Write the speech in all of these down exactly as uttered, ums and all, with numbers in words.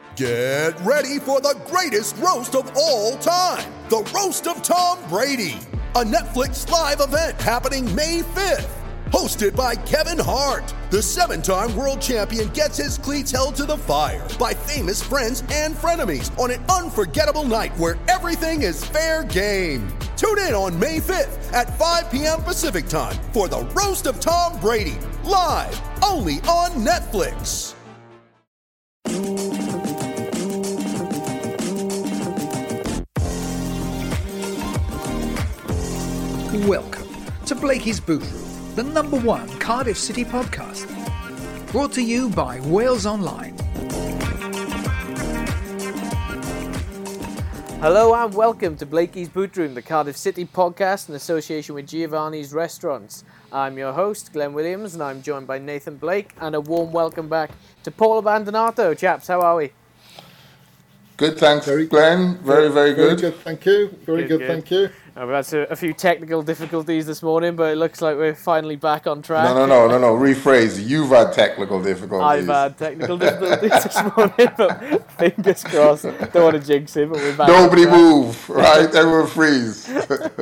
Get ready for the greatest roast of all time, the Roast of Tom Brady, a Netflix live event happening May fifth. Hosted by Kevin Hart, the seven-time world champion gets his cleats held to the fire by famous friends and frenemies on an unforgettable night where everything is fair game. Tune in on May fifth at five p.m. Pacific time for the Roast of Tom Brady, live only on Netflix. Welcome to Blakey's Boot Room, the number one Cardiff City podcast. Brought to you by Wales Online. Hello and welcome to Blakey's Boot Room, the Cardiff City podcast in association with Giovanni's Restaurants. I'm your host, Glenn Williams, and I'm joined by Nathan Blake, and a warm welcome back to Paul Abandonato. Chaps, how are we? Good, thanks, very, Glenn. Very, very good. Very good, thank you. Very good, good, good. thank you. Uh, we've had a, a few technical difficulties this morning, but it looks like we're finally back on track. No, no, no, no, no. Rephrase. You've had technical difficulties. I've had technical difficulties this morning, but fingers crossed. Don't want to jinx it, but we're back. Nobody move, right? Everyone freeze.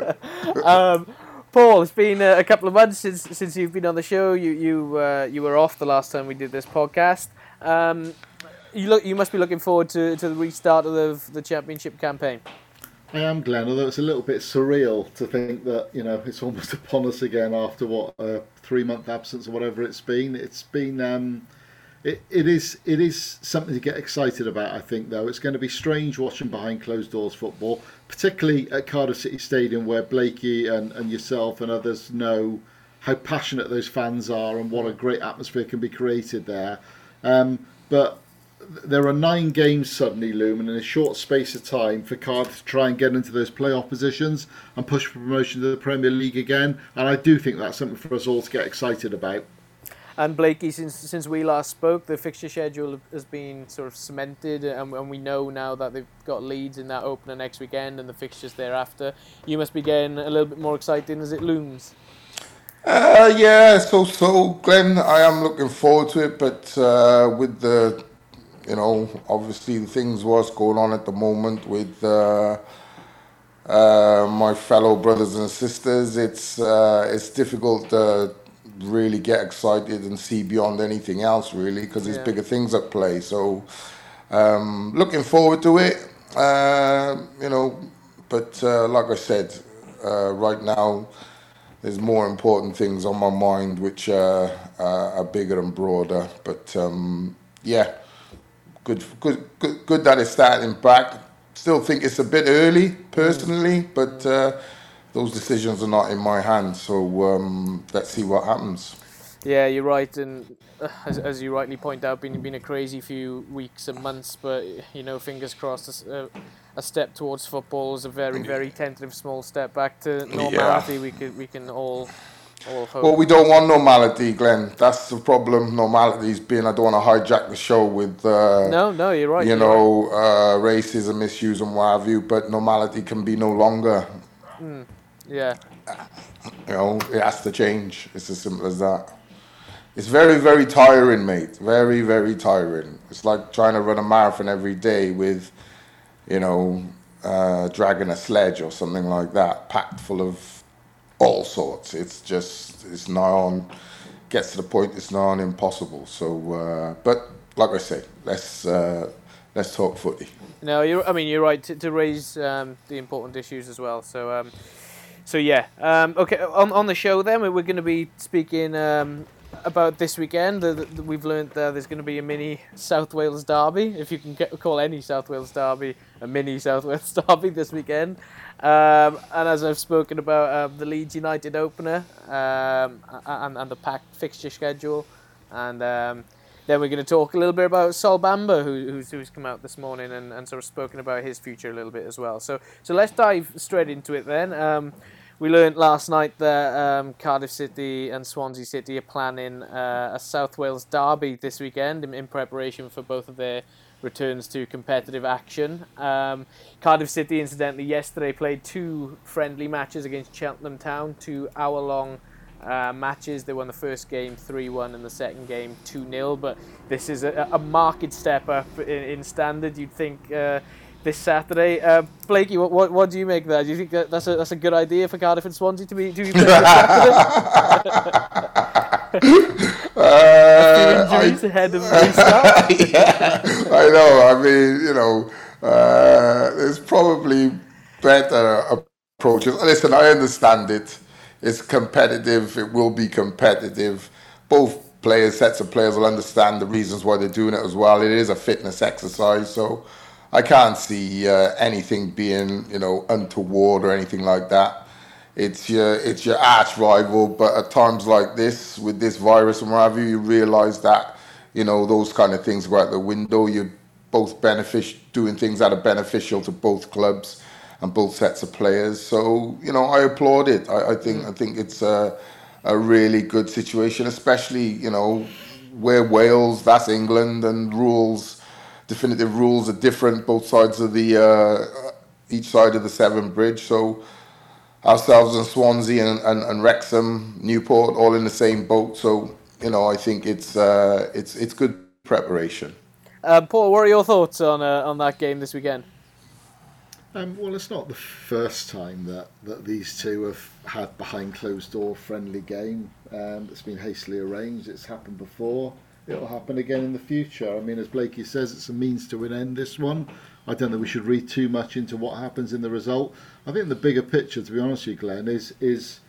um, Paul, it's been a couple of months since since you've been on the show. You you uh, you were off the last time we did this podcast. Um, you look. You must be looking forward to, to the restart of the, the championship campaign. I am, Glenn, although it's a little bit surreal to think that, you know, it's almost upon us again after, what, a three-month absence or whatever it's been. It's been, um, it, it is it is something to get excited about, I think, though. It's going to be strange watching behind closed doors football, particularly at Cardiff City Stadium, where Blakey and, and yourself and others know how passionate those fans are and what a great atmosphere can be created there. Um, but there are nine games suddenly looming in a short space of time for Cardiff to try and get into those playoff positions and push for promotion to the Premier League again. And I do think that's something for us all to get excited about. And Blakey, since since we last spoke, the fixture schedule has been sort of cemented, and, and we know now that they've got Leeds in that opener next weekend and the fixtures thereafter. You must be getting a little bit more exciting as it looms. Uh, yeah, so, so, Glenn, I am looking forward to it, but uh, with the... You know, obviously things what's going on at the moment with uh, uh, my fellow brothers and sisters. It's uh, it's difficult to really get excited and see beyond anything else, really, because there's yeah. bigger things at play. So, um, looking forward to it. Uh, you know, but uh, like I said, uh, right now there's more important things on my mind which uh, uh, are bigger and broader. But um, yeah. Good, good, good, good that it's starting back. Still think it's a bit early, personally, but uh, those decisions are not in my hands. So um, let's see what happens. Yeah, you're right, and uh, as, as you rightly point out, been been a crazy few weeks and months. But you know, fingers crossed, a, a step towards football is a very, very tentative small step back to normality. Yeah. We could, we can all. Well, we don't want normality, Glenn. That's the problem. Normality's been, I don't want to hijack the show with, uh, no, no, you're right. You you're know, right. uh, racism issues and what have you, but normality can be no longer. Mm, yeah. You know, it has to change. It's as simple as that. It's very, very tiring, mate. Very, very tiring. It's like trying to run a marathon every day with, you know, uh, dragging a sledge or something like that, packed full of all sorts. It's just, it's now on, gets to the point it's now on impossible. So, uh, but like I say, let's uh, let's talk footy. No, you're. I mean, you're right to, to raise um, the important issues as well. So, um, so yeah. Um, okay, on on the show then, we're going to be speaking um, about this weekend. The, the, we've learned that there's going to be a mini South Wales derby, if you can get, call any South Wales derby a mini South Wales derby this weekend. Um, and as I've spoken about, um, the Leeds United opener um, and, and the packed fixture schedule. And um, then we're going to talk a little bit about Sol Bamba, who, who's, who's come out this morning and, and sort of spoken about his future a little bit as well. So so let's dive straight into it then. Um, we learned last night that um, Cardiff City and Swansea City are planning uh, a South Wales derby this weekend in, in preparation for both of their returns to competitive action. Um, Cardiff City, incidentally, yesterday played two friendly matches against Cheltenham Town, two hour-long uh, matches. They won the first game three one and the second game two nil, but this is a, a marked step up in, in standard, you'd think, uh, this Saturday. Uh, Blakey, what, what what do you make of that? Do you think that that's a that's a good idea for Cardiff and Swansea to be to be playing this Saturday? Uh, a few injuries I, ahead of the restart. Yeah, I know. I mean, you know, uh, there's probably better approaches. Listen, I understand it. It's competitive. It will be competitive. Both players, sets of players, will understand the reasons why they're doing it as well. It is a fitness exercise, so I can't see uh, anything being, you know, untoward or anything like that. It's your it's your arch rival, but at times like this, with this virus and what have you, you realise that, you know, those kind of things go out the window. You're both benefic- doing things that are beneficial to both clubs and both sets of players. So, you know, I applaud it. I, I think I think it's a, a really good situation, especially, you know, where Wales, that's England, and rules, definitive rules are different, both sides of the, uh, each side of the Severn Bridge. So ourselves and Swansea and, and, and Wrexham, Newport, all in the same boat. So, you know, I think it's uh, it's it's good preparation. Uh, Paul, what are your thoughts on uh, on that game this weekend? Um, well, it's not the first time that, that these two have had behind closed door friendly game um, that's been hastily arranged. It's happened before. It'll happen again in the future. I mean, as Blakey says, it's a means to an end, this one. I don't think we should read too much into what happens in the result. I think the bigger picture, to be honest with you, Glenn, is is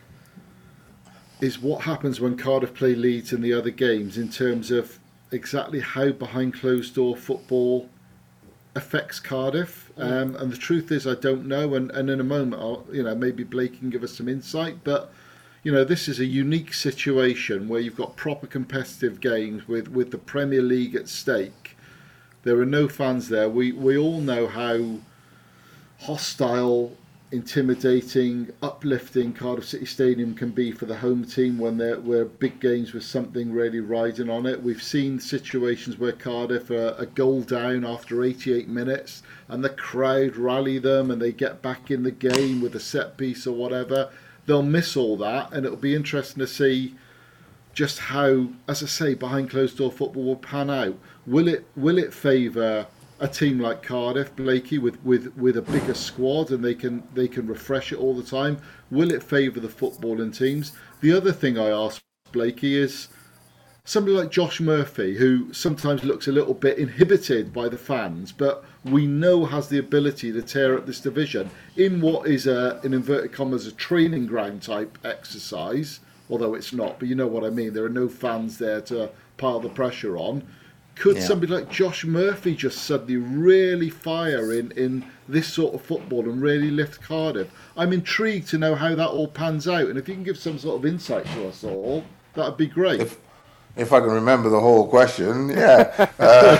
is what happens when Cardiff play Leeds in the other games in terms of exactly how behind closed door football affects Cardiff. Um, and the truth is, I don't know. And, and in a moment, I'll, you know, maybe Blake can give us some insight. But you know, this is a unique situation where you've got proper competitive games with, with the Premier League at stake. There are no fans there. We we all know how hostile, intimidating, uplifting Cardiff City Stadium can be for the home team when there were big games with something really riding on it. We've seen situations where Cardiff are a goal down after eighty-eight minutes and the crowd rally them and they get back in the game with a set piece or whatever. They'll miss all that, and it'll be interesting to see just how, as I say, behind closed door football will pan out. Will it will it favour a team like Cardiff, Blakey, with, with, with a bigger squad and they can they can refresh it all the time? Will it favour the footballing teams? The other thing I ask Blakey is somebody like Josh Murphy, who sometimes looks a little bit inhibited by the fans, but we know has the ability to tear up this division in what is a, in inverted commas, a training ground type exercise, although it's not, but you know what I mean. There are no fans there to pile the pressure on. Could yeah. somebody like Josh Murphy just suddenly really fire in, in this sort of football and really lift Cardiff? I'm intrigued to know how that all pans out, and if you can give some sort of insight to us all, that would be great. If, if I can remember the whole question, yeah. uh,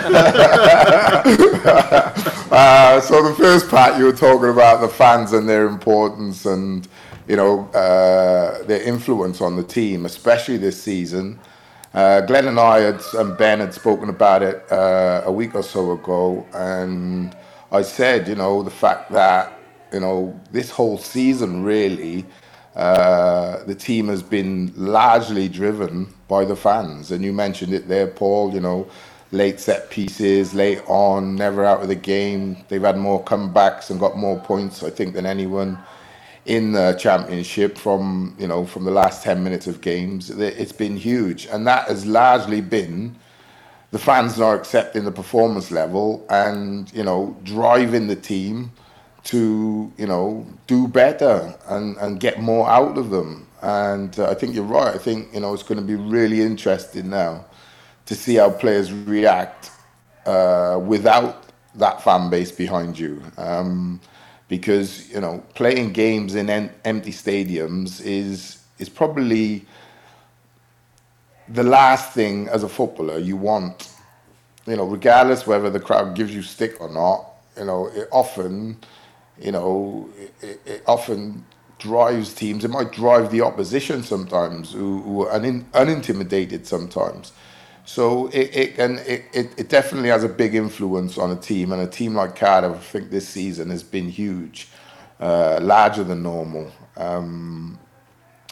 uh, so the first part, you were talking about the fans and their importance and, you know, uh, their influence on the team, especially this season. Uh, Glenn and I had, and Ben had spoken about it uh, a week or so ago, and I said, you know, the fact that, you know, this whole season really, uh, the team has been largely driven by the fans. And you mentioned it there, Paul, you know, late set pieces, late on, never out of the game. They've had more comebacks and got more points, I think, than anyone in the championship from, you know, from the last ten minutes of games. It's been huge, and that has largely been the fans not accepting the performance level and, you know, driving the team to, you know, do better and, and get more out of them. And uh, I think you're right. I think, you know, it's going to be really interesting now to see how players react uh, without that fan base behind you. Um, Because, you know, playing games in en- empty stadiums is is probably the last thing as a footballer you want. You know, regardless whether the crowd gives you stick or not, you know, it often, you know, it, it often drives teams. It might drive the opposition sometimes, who, who are un- unintimidated sometimes. So it it, can, it it it definitely has a big influence on a team, and a team like Cardiff, I think this season has been huge, uh, larger than normal. Um,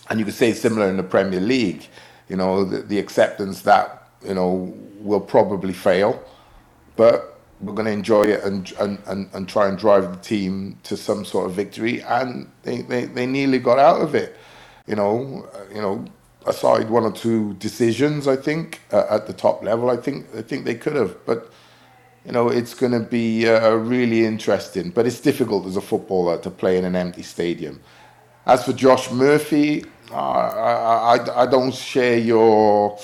and you could say similar in the Premier League. You know, the, the acceptance that, you know, will probably fail, but we're going to enjoy it and, and, and, and try and drive the team to some sort of victory. And they, they, they nearly got out of it. You know, you know, aside one or two decisions, I think uh, at the top level, I think I think they could have. But you know, it's going to be uh, really interesting. But it's difficult as a footballer to play in an empty stadium. As for Josh Murphy, uh, I, I I don't share your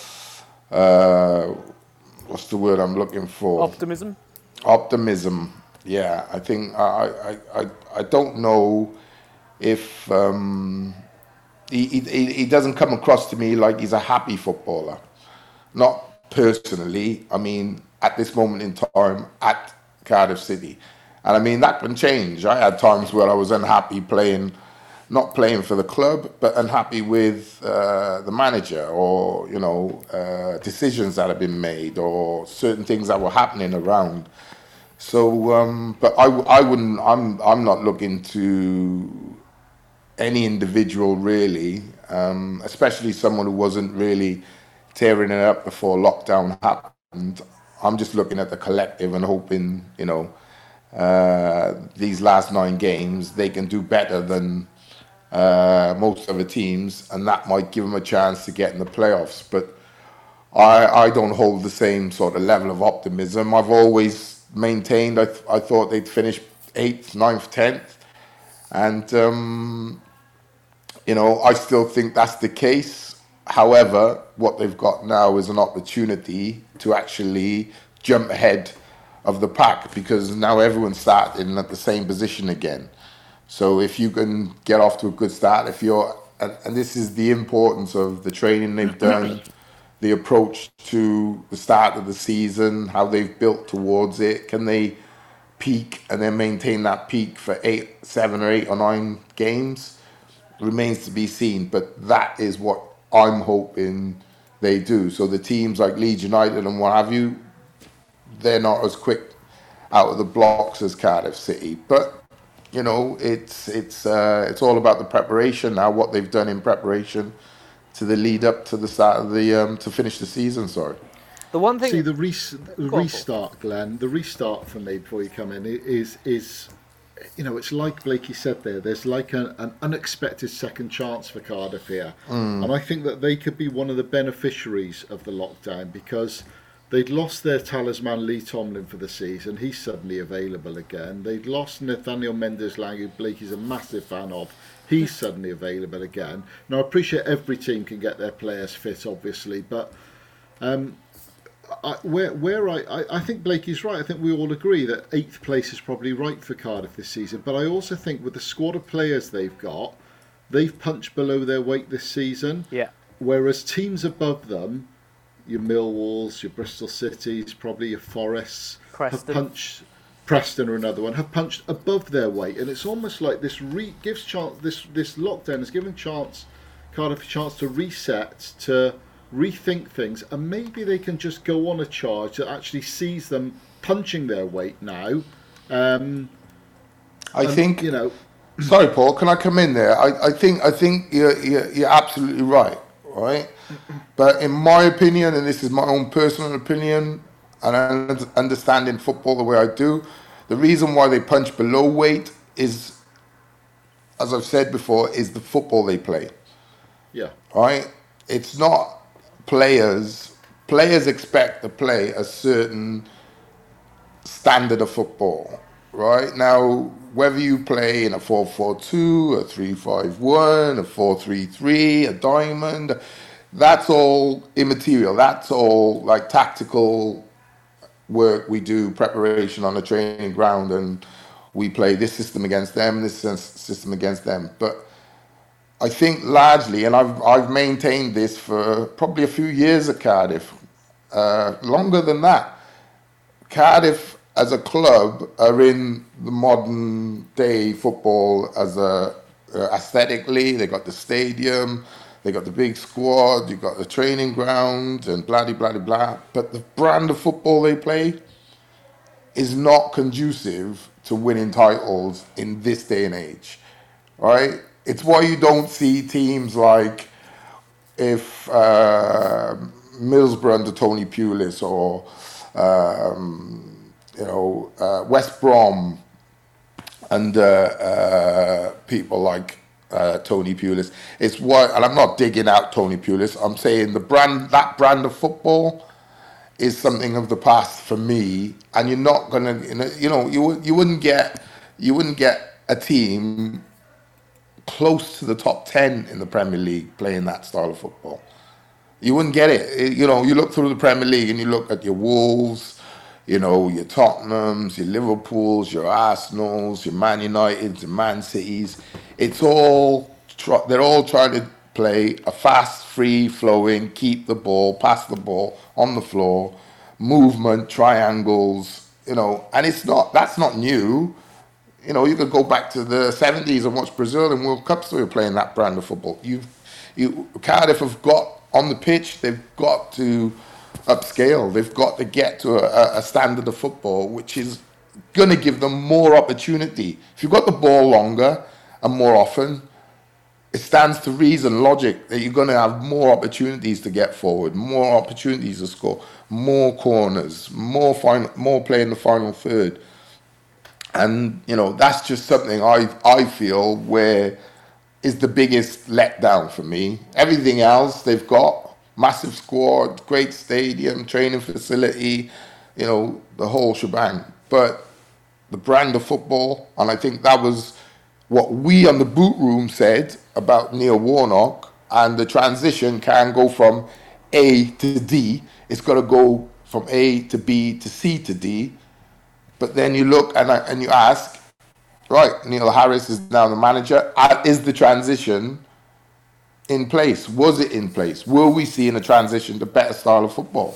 uh, what's the word I'm looking for? Optimism. Optimism. Yeah, I think I I I, I don't know if. Um, He, he he doesn't come across to me like he's a happy footballer. Not personally. I mean, at this moment in time at Cardiff City. And I mean, that can change. I had times where I was unhappy playing, not playing for the club, but unhappy with uh, the manager or, you know, uh, decisions that have been made or certain things that were happening around. So, um, but I, I wouldn't, I'm, I'm not looking to any individual really, um, especially someone who wasn't really tearing it up before lockdown happened. I'm just looking at the collective and hoping, you know, uh, these last nine games, they can do better than uh, most other teams, and that might give them a chance to get in the playoffs. But I, I don't hold the same sort of level of optimism. I've always maintained I, th- I thought they'd finish eighth, ninth, tenth. And, um, you know, I still think that's the case. However, what they've got now is an opportunity to actually jump ahead of the pack because now everyone's starting at the same position again. So if you can get off to a good start, if you're, and, and this is the importance of the training they've done, the approach to the start of the season, how they've built towards it. Can they peak and then maintain that peak for eight, seven or eight or nine games? Remains to be seen, but that is what I'm hoping they do. So the teams like Leeds United and what have you, they're not as quick out of the blocks as Cardiff City. But you know, it's it's uh, it's all about the preparation now. What they've done in preparation to the lead up to the start of the um, to finish the season. Sorry. The one thing. See the, re- the restart, Glenn. The restart for me before you come in is is. You know, it's like Blakey said there, there's like a, an unexpected second chance for Cardiff here. Mm. And I think that they could be one of the beneficiaries of the lockdown because they'd lost their talisman Lee Tomlin for the season. He's suddenly available again. They'd lost Nathaniel Mendes-Lang, who Blakey's a massive fan of. He's suddenly available again. Now, I appreciate every team can get their players fit, obviously, but... Um, I, where where I, I, I think Blakey's right. I think we all agree that eighth place is probably right for Cardiff this season. But I also think with the squad of players they've got, they've punched below their weight this season. Yeah. Whereas teams above them, your Millwalls, your Bristol Cities, probably your Forests, Preston. have punched. Preston or another one have punched above their weight, and it's almost like this re, gives chance. This this lockdown is giving chance Cardiff a chance to reset to. Rethink things, and maybe they can just go on a charge that actually sees them punching their weight now. Um, I and, think you know. Sorry, Paul. Can I come in there? I, I think I think you're, you're you're absolutely right, right? But in my opinion, and this is my own personal opinion, and I understanding football the way I do, the reason why they punch below weight is, as I've said before, is the football they play. Yeah. Right. It's not. Players, players expect to play a certain standard of football, right? Now, whether you play in a four four two, a three five one, a four three three, a diamond, that's all immaterial. That's all like tactical work we do, preparation on the training ground, and we play this system against them, this system against them. But I think largely, and I've I've maintained this for probably a few years at Cardiff, uh, longer than that. Cardiff as a club are in the modern day football as a uh, aesthetically. They got the stadium, they got the big squad, you got the training ground, and blah blah blah blah. But the brand of football they play is not conducive to winning titles in this day and age, right? it's why you don't see teams like if uh, Middlesbrough under Tony Pulis or um, you know uh, West Brom under uh, people like uh, Tony Pulis. It's why, and I'm not digging out Tony Pulis. I'm saying the brand, that brand of football, is something of the past for me. And you're not gonna, you know, you you wouldn't get you wouldn't get a team close to the top ten in the Premier League playing that style of football. You wouldn't get it. You know, you look through the Premier League and you look at your Wolves, you know, your Tottenhams, your Liverpools, your Arsenals, your Man Uniteds, your Man Cities. It's all, they're all trying to play a fast, free flowing, keep the ball, pass the ball on the floor, movement, triangles, you know, and it's not, that's not new. You know, you could go back to the seventies and watch Brazil and World Cups, they were playing that brand of football. You've, you, Cardiff have got on the pitch, they've got to upscale. They've got to get to a, a standard of football which is going to give them more opportunity. If you've got the ball longer and more often, it stands to reason, logic, that you're going to have more opportunities to get forward, more opportunities to score, more corners, more final, more play in the final third. And, you know, that's just something I I feel where is the biggest letdown for me. Everything else they've got, massive squad, great stadium, training facility, you know, the whole shebang. But the brand of football, and I think that was what we on the boot room said about Neil Warnock, and the transition can go from A to D. It's got to go from A to B to C to D. But then you look and, and you ask, right, Neil Harris is now the manager. Is the transition in place? Was it in place? Will we see in a transition to better style of football?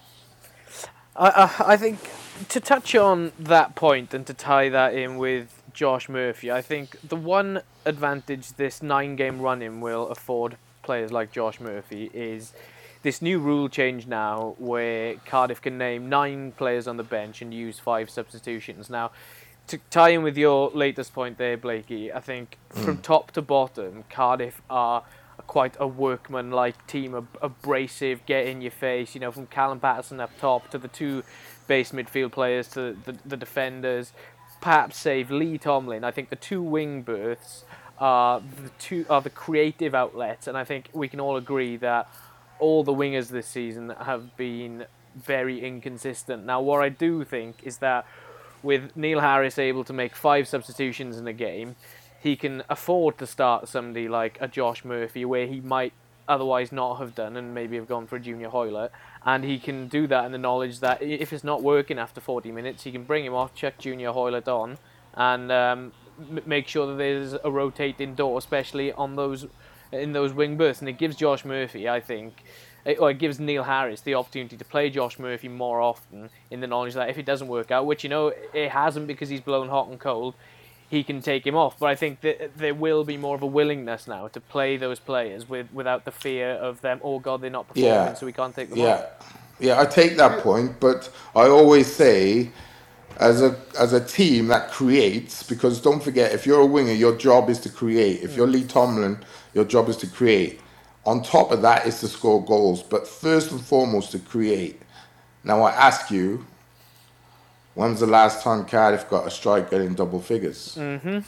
I, I, I think to touch on that point and to tie that in with Josh Murphy, I think the one advantage this nine-game run-in will afford players like Josh Murphy is this new rule change now where Cardiff can name nine players on the bench and use five substitutions. Now, to tie in with your latest point there, Blakey, I think mm. from top to bottom, Cardiff are quite a workman-like team, ab- abrasive, get in your face, you know, from Callum Patterson up top to the two base midfield players to the, the defenders, perhaps save Lee Tomlin. I think the two wing berths are the two are the creative outlets, and I think we can all agree that all the wingers this season have been very inconsistent. Now, what I do think is that with Neil Harris able to make five substitutions in a game, he can afford to start somebody like a Josh Murphy where he might otherwise not have done and maybe have gone for a Junior Hoilett. And he can do that in the knowledge that if it's not working after forty minutes, he can bring him off, chuck Junior Hoilett on, and um, m- make sure that there's a rotating door, especially on those in those wing berths. And it gives Josh Murphy, I think, it, or it gives Neil Harris the opportunity to play Josh Murphy more often in the knowledge that if it doesn't work out, which, you know, it hasn't because he's blown hot and cold, he can take him off. But I think that there will be more of a willingness now to play those players with without the fear of them, oh God, they're not performing, yeah. so we can't take them yeah. off. Yeah, I take that point, but I always say, as a as a team that creates, because don't forget, if you're a winger, your job is to create. If you're Lee Tomlin, your job is to create. On top of that is to score goals, but first and foremost to create. Now I ask you, when's the last time Cardiff got a striker in double figures? Mm-hmm.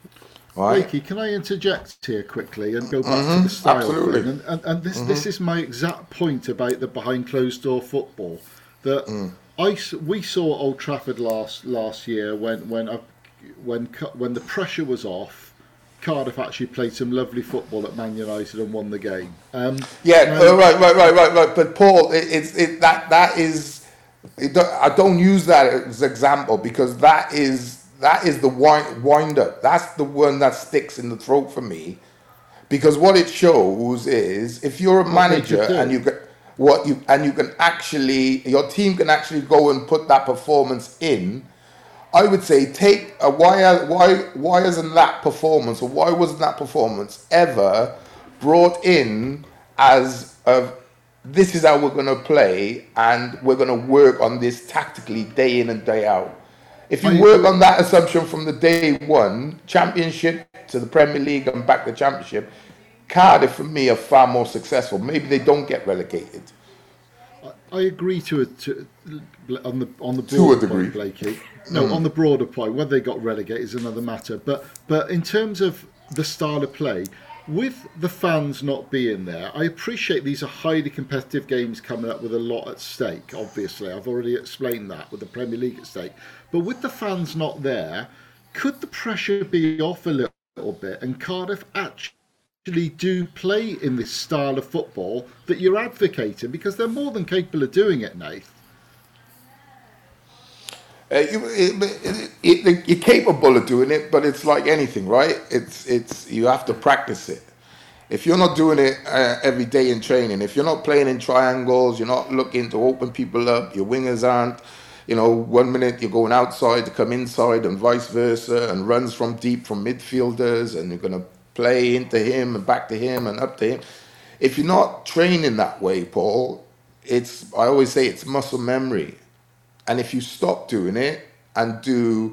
Right. Blakey, can I interject here quickly and go back mm-hmm. to the style Absolutely. thing? And, and, and this, mm-hmm. this is my exact point about the behind closed door football. That mm. I, we saw at Old Trafford last last year when when I, when when the pressure was off, Cardiff actually played some lovely football at Man United and won the game. Um, yeah, uh, right, right, right, right, right. But Paul, it, it's it, that that is. It don't, I don't use that as an example because that is. That is the wind, wind up. That's the one that sticks in the throat for me, because what it shows is if you're a manager and you can what you and you can actually your team can actually go and put that performance in. I would say take a, why why why isn't that performance or why wasn't that performance ever brought in as a this is how we're going to play and we're going to work on this tactically day in and day out. if you work on that assumption from the day one, Championship to the Premier League and back to Championship, Cardiff for me are far more successful. Maybe they don't get relegated. I agree to it to, on the on the to a broader degree, point, Blakey. No, mm. on the broader point, whether they got relegated is another matter. But but in terms of the style of play, with the fans not being there, I appreciate these are highly competitive games coming up with a lot at stake. Obviously, I've already explained that with the Premier League at stake. But with the fans not there, could the pressure be off a little, little bit and Cardiff actually do play in this style of football that you're advocating, because they're more than capable of doing it, Nath? Uh, you, it, it, it, you're capable of doing it, but it's like anything, right? It's it's you have to practice it. If you're not doing it uh, every day in training, if you're not playing in triangles, you're not looking to open people up, your wingers aren't, you know, one minute you're going outside to come inside and vice versa, and runs from deep from midfielders, and you're going to play into him and back to him and up to him. If you're not training that way, Paul, it's I always say it's muscle memory. And if you stop doing it and do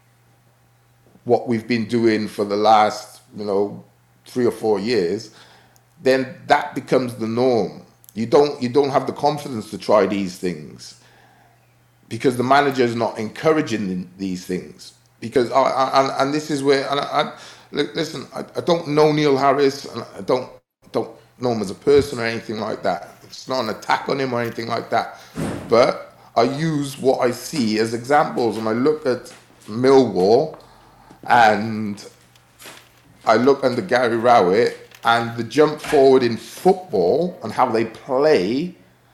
what we've been doing for the last, you know, three or four years, then that becomes the norm. You don't you don't have the confidence to try these things because the manager is not encouraging these things. Because I, I, and this is where and I, I, listen, I, I don't know Neil Harris, and I don't don't know him as a person or anything like that. It's not an attack on him or anything like that, but I use what I see as examples, and I look at Millwall and I look under Gary Rowett, and the jump forward in football and how they play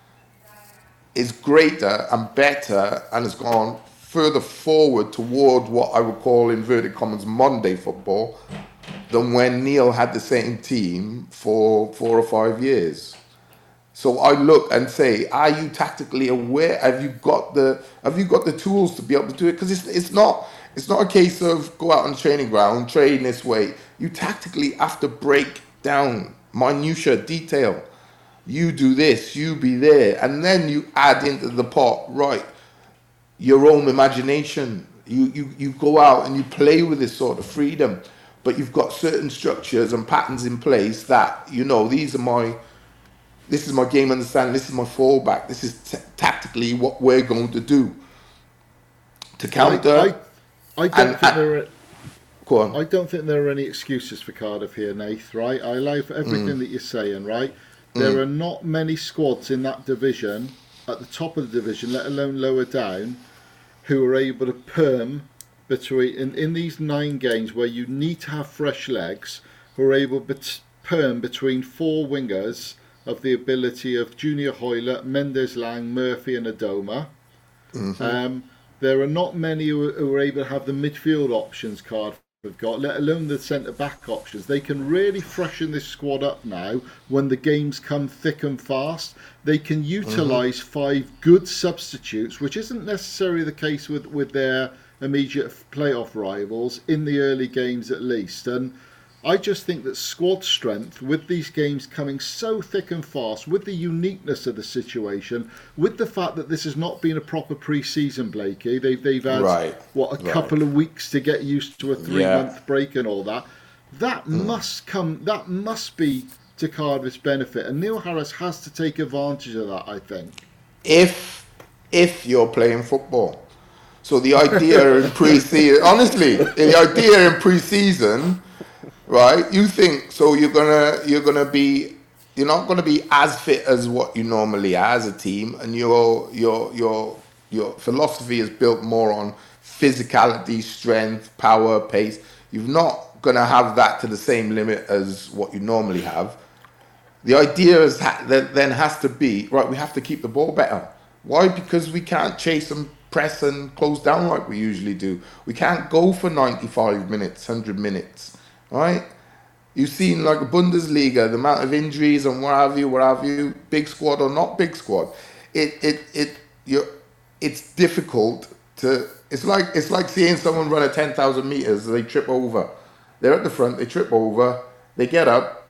is greater and better and has gone further forward toward what I would call, inverted commas, modern day football than when Neil had the same team for four or five years. So I look and say, are you tactically aware? Have you got the have you got the tools to be able to do it? Because it's it's not it's not a case of go out on the training ground, train this way. You tactically have to break down minutia, detail. You do this, you be there, and then you add into the pot, right, your own imagination. You you you go out and you play with this sort of freedom, but you've got certain structures and patterns in place that, you know, these are my This is my game understanding. This is my fallback. This is t- tactically what we're going to do to counter. I, I, I don't and, think and, there are. Go on. I don't think there are any excuses for Cardiff here, Nath. Right? I allow for everything mm. that you're saying. Right? There mm. are not many squads in that division, at the top of the division, let alone lower down, who are able to perm between in, in these nine games where you need to have fresh legs, who are able to perm between four wingers of the ability of Junior Hoylett, Mendes Lang, Murphy and Adoma. Mm-hmm. Um, there are not many who, who are able to have the midfield options Cardiff have got, let alone the centre-back options. They can really freshen this squad up now when the games come thick and fast. They can utilise mm-hmm. five good substitutes, which isn't necessarily the case with, with their immediate playoff rivals, in the early games at least. And I just think that squad strength, with these games coming so thick and fast, with the uniqueness of the situation, with the fact that this has not been a proper pre-season, Blakey, they've, they've had, right. what, a right. couple of weeks to get used to a three-month yeah. break and all that, that mm. must come, that must be to Cardiff's benefit. And Neil Harris has to take advantage of that, I think. If, if you're playing football. So the idea in pre-season, honestly, the idea in pre-season... Right, you think so? You're gonna you're gonna be you're not gonna be as fit as what you normally are as a team, and your your your your philosophy is built more on physicality, strength, power, pace. You're not gonna have that to the same limit as what you normally have. The idea is ha- that then has to be right. We have to keep the ball better. Why? Because we can't chase and press and close down like we usually do. We can't go for ninety-five minutes, one hundred minutes. Right, you've seen like a Bundesliga, the amount of injuries and what have you, what have you, big squad or not big squad. It it it you it's difficult to. It's like it's like seeing someone run a ten thousand meters. They trip over. They're at the front. They trip over. They get up.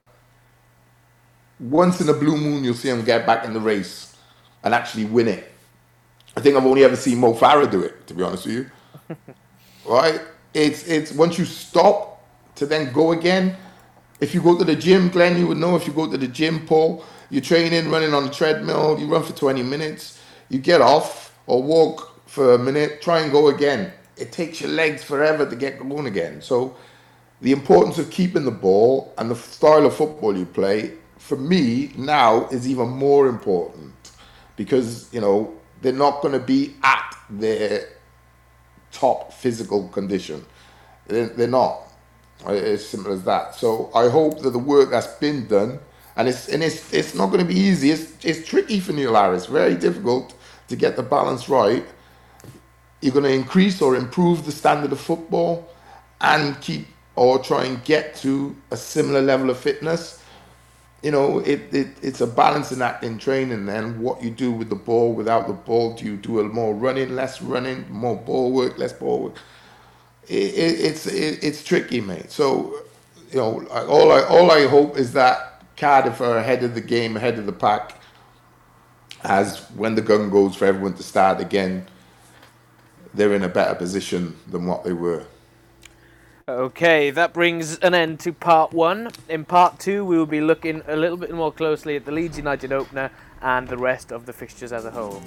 Once in a blue moon, you'll see them get back in the race and actually win it. I think I've only ever seen Mo Farah do it, to be honest with you. right? It's it's once you stop to then go again. If you go to the gym, Glenn, you would know. If you go to the gym, Paul, you're training, running on the treadmill, you run for twenty minutes, you get off or walk for a minute, try and go again. It takes your legs forever to get going again. So the importance of keeping the ball and the style of football you play, for me now, is even more important, because, you know, they're not going to be at their top physical condition. They're, they're not. As simple as that. So I hope that the work that's been done, and it's and it's it's not going to be easy. It's it's tricky for Neil Harris. Very difficult to get the balance right. You're going to increase or improve the standard of football, and keep or try and get to a similar level of fitness. You know, it, it it's a balancing act in training. Then what you do with the ball, without the ball, do you do a more running, less running, more ball work, less ball work? It, it, it's it, it's tricky, mate. So, you know, all I all I hope is that Cardiff are ahead of the game, ahead of the pack, as when the gun goes for everyone to start again, they're in a better position than what they were. Okay, that brings an end to part one. In part two, we will be looking a little bit more closely at the Leeds United opener and the rest of the fixtures as a whole.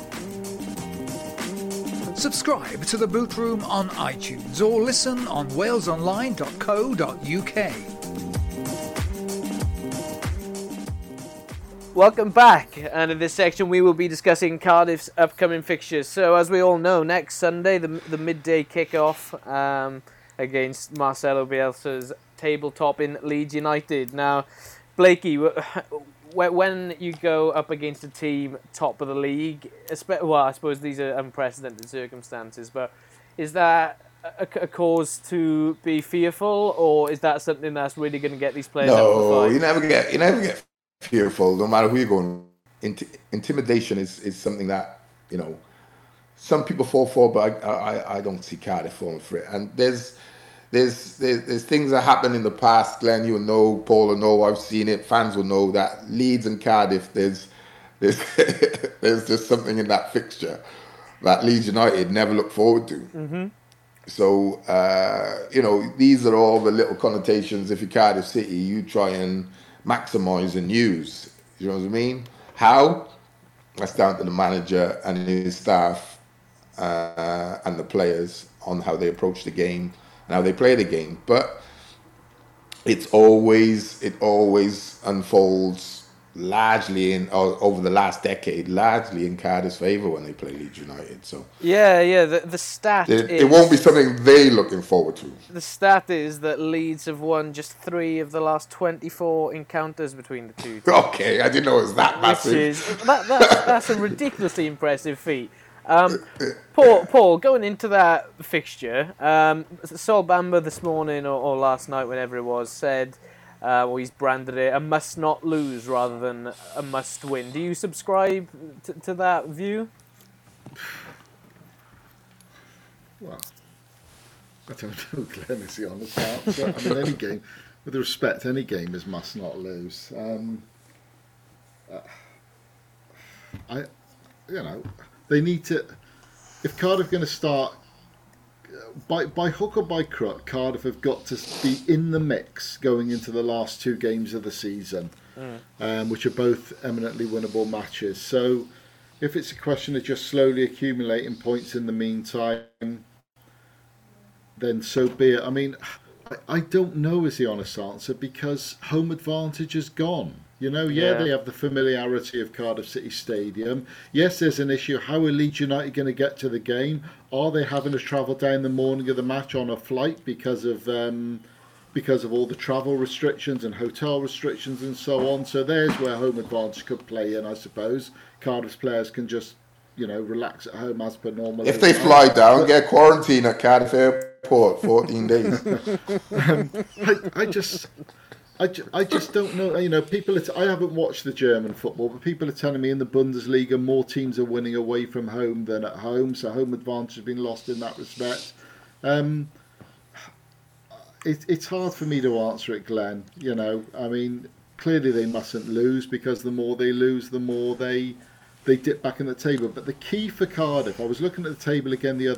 Subscribe to the Boot Room on iTunes or listen on wales online dot co dot uk. Welcome back, and in this section we will be discussing Cardiff's upcoming fixtures. So, as we all know, next Sunday, the the midday kickoff um, against Marcelo Bielsa's tabletop in Leeds United. Now, Blakey, when you go up against a team top of the league, well, I suppose these are unprecedented circumstances, but is that a, a cause to be fearful, or is that something that's really going to get these players up for the No, fight? you never get you never get fearful, no matter who you're going. Int- intimidation is, is something that, you know, some people fall for, but I, I I don't see Cardiff falling for it. And there's There's, there's there's things that happened in the past, Glenn, you will know, Paul will know, I've seen it, fans will know, that Leeds and Cardiff, there's there's there's just something in that fixture that Leeds United never look forward to. Mm-hmm. So, uh, you know, these are all the little connotations. If you're Cardiff City, you try and maximise and use. You know what I mean? How? That's down to the manager and his staff uh, and the players on how they approach the game and how they play the game. But it's always, it always unfolds largely in uh, over the last decade, largely in Cardiff's favour when they play Leeds United. So yeah, yeah. The the stat it, is, it won't be something they looking forward to. The stat is that Leeds have won just three of the last twenty-four encounters between the two teams. Okay, I didn't know it was that massive. Which is that, that's, that's a ridiculously impressive feat. Um, Paul, Paul, going into that fixture, um, Sol Bamba this morning or, or last night, whenever it was, said, uh, well, he's branded it a must not lose rather than a must win. Do you subscribe t- to that view? Well, I don't know, Glenn, is the honest answer. I mean, any game, with respect, any game is must not lose. Um, uh, I, you know, they need to. If Cardiff are going to start by by hook or by crook, Cardiff have got to be in the mix going into the last two games of the season, mm. um, which are both eminently winnable matches. So, if it's a question of just slowly accumulating points in the meantime, then so be it. I mean, I, I don't know is the honest answer, because home advantage is gone. You know, yeah, yeah, they have the familiarity of Cardiff City Stadium. Yes, there's an issue. How are Leeds United going to get to the game? Are they having to travel down the morning of the match on a flight because of um, because of all the travel restrictions and hotel restrictions and so on? So there's where home advantage could play in, I suppose. Cardiff's players can just, you know, relax at home as per normal. If they fly down, but get quarantined at Cardiff Airport, fourteen days. um, I, I just... I, I just don't know. You know, people. Are t- I haven't watched the German football, but people are telling me in the Bundesliga more teams are winning away from home than at home, so home advantage has been lost in that respect. Um, it, it's hard for me to answer it, Glenn. You know, I mean, clearly they mustn't lose, because the more they lose, the more they they dip back in the table. But the key for Cardiff, I was looking at the table again the other night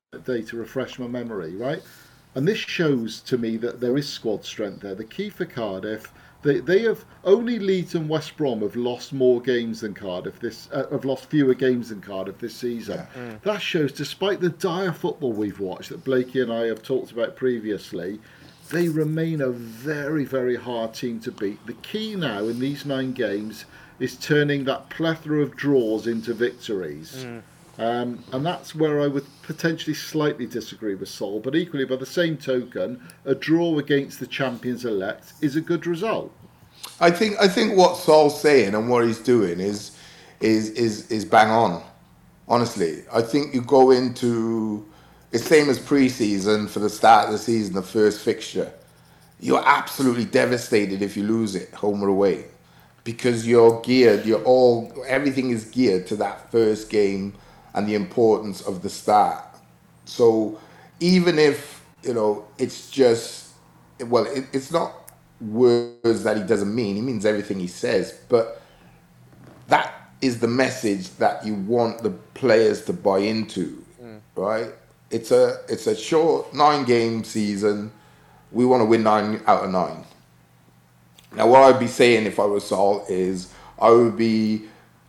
day to refresh my memory, right? And this shows to me that there is squad strength there. The key for Cardiff, they they have only Leeds and West Brom have lost more games than Cardiff this uh, have lost fewer games than Cardiff this season. Yeah. Mm. That shows, despite the dire football we've watched that Blakey and I have talked about previously, they remain a very, very hard team to beat. The key now in these nine games is turning that plethora of draws into victories. Mm. Um, and that's where I would potentially slightly disagree with Sol. But equally, by the same token, a draw against the champions-elect is a good result. I think I think what Sol's saying and what he's doing is is is is bang on. Honestly, I think you go into it's same as pre-season for the start of the season, the first fixture. You're absolutely devastated if you lose it, home or away, because you're geared. You're all everything is geared to that first game and the importance of the start. So even if, you know, it's just, well, it, it's not words that he doesn't mean. He means everything he says. But that is the message that you want the players to buy into, mm. right? It's a it's a short nine-game season. We want to win nine out of nine. Now, what I'd be saying if I was Sol is I would be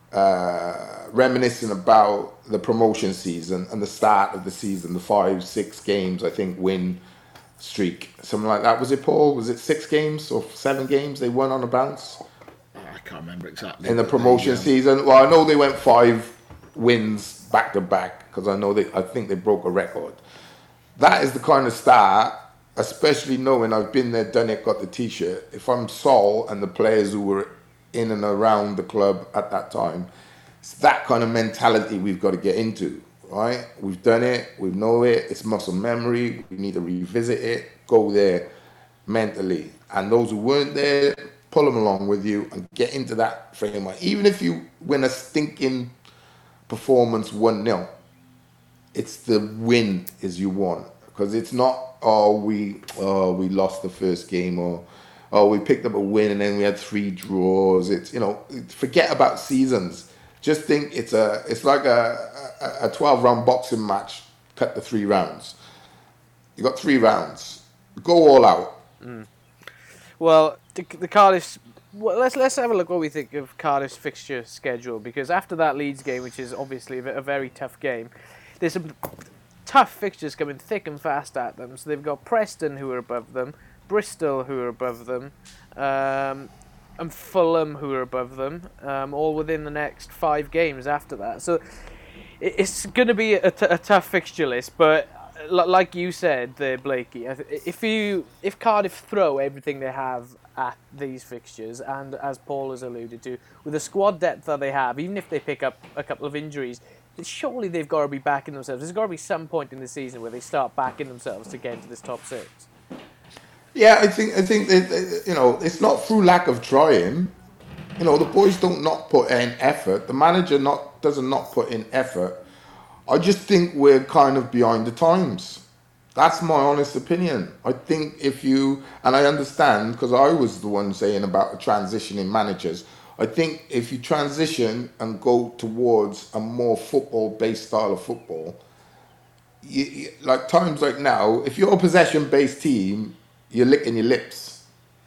uh, reminiscing about the promotion season and the start of the season, the five, six games, I think, win streak. Something like that. Was it, Paul? Was it six games or seven games they won on a bounce? I can't remember exactly. In the promotion they, um... season? Well, I know they went five wins back to back because I know they, I think they broke a record. That is the kind of start, especially knowing I've been there, done it, got the t-shirt. If I'm Sol and the players who were in and around the club at that time, it's that kind of mentality we've got to get into, right? We've done it, we know it, it's muscle memory, we need to revisit it, go there mentally. And those who weren't there, pull them along with you and get into that framework. Even if you win a stinking performance one nil, it's the win is you want. Because it's not, oh, we oh we lost the first game, or oh, we picked up a win and then we had three draws. It's, you know, forget about seasons. Just think it's a it's like a a twelve round boxing match cut to three rounds. You got three rounds. Go all out. Mm. Well, the, the Cardiff's well, let's let's have a look what we think of Cardiff's fixture schedule, because after that Leeds game, which is obviously a, a very tough game, there's some tough fixtures coming thick and fast at them. So they've got Preston, who are above them, Bristol, who are above them, um, and Fulham, who are above them, um, all within the next five games after that. So it's going to be a, t- a tough fixture list, but like you said there, Blakey, if you if Cardiff throw everything they have at these fixtures, and as Paul has alluded to, with the squad depth that they have, even if they pick up a couple of injuries, surely they've got to be backing themselves. There's got to be some point in the season where they start backing themselves to get into this top six. Yeah, I think I think that, you know, it's not through lack of trying. You know, the boys don't not put in effort. The manager not doesn't not put in effort. I just think we're kind of behind the times. That's my honest opinion. I think if you, and I understand because I was the one saying about a transition in managers. I think if you transition and go towards a more football-based style of football, you, you, like times like now, if you're a possession-based team, you're licking your lips.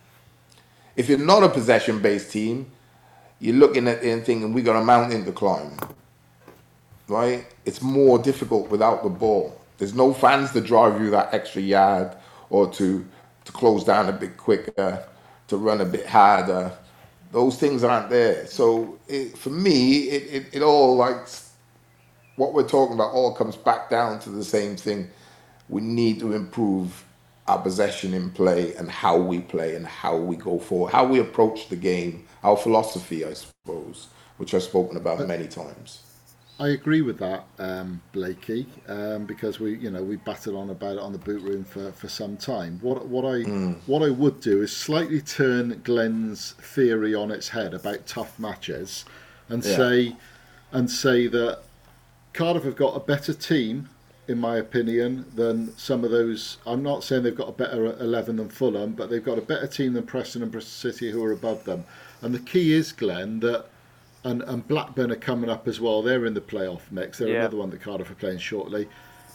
If you're not a possession-based team, you're looking at it and thinking, we got a mountain to climb, right? It's more difficult without the ball. There's no fans to drive you that extra yard or to, to close down a bit quicker, to run a bit harder. Those things aren't there. So it, for me, it, it, it all, like, what we're talking about all comes back down to the same thing. We need to improve our possession in play and how we play and how we go forward, how we approach the game, our philosophy, I suppose, which I've spoken about many times. I agree with that, um, Blakey, um, because we, you know, we batted on about it on the boot room for, for some time. What what I mm. what I would do is slightly turn Glenn's theory on its head about tough matches, and yeah. say and say that Cardiff have got a better team, in my opinion, than some of those. I'm not saying they've got a better eleven than Fulham, but they've got a better team than Preston and Bristol City, who are above them. And the key is, Glenn, that. And, and Blackburn are coming up as well. They're in the playoff mix. They're yeah. another one that Cardiff are playing shortly.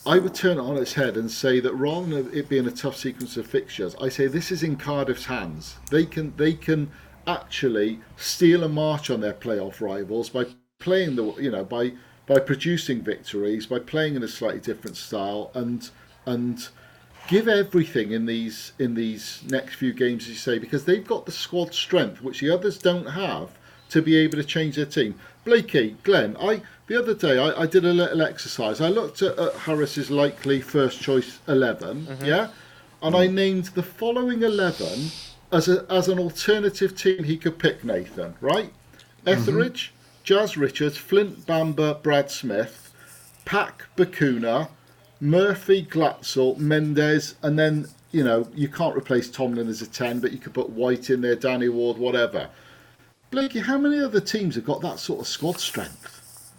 I would turn it on its head and say that rather than it being a tough sequence of fixtures, I say this is in Cardiff's hands. They can they can actually steal a march on their playoff rivals by playing the you know by by producing victories, by playing in a slightly different style, and and give everything in these in these next few games, as you say, because they've got the squad strength which the others don't have to be able to change their team. Blakey, Glenn, I the other day I, I did a little exercise. I looked at, at Harris's likely first choice eleven, mm-hmm. yeah, and I named the following eleven as a as an alternative team he could pick. Nathan, right? Etheridge, mm-hmm. Jazz Richards, Flint Bamber, Brad Smith, Pack Bakuna, Murphy, Glatzel, Mendes, and then you know you can't replace Tomlin as a ten, but you could put White in there, Danny Ward, whatever. Blakey, how many other teams have got that sort of squad strength?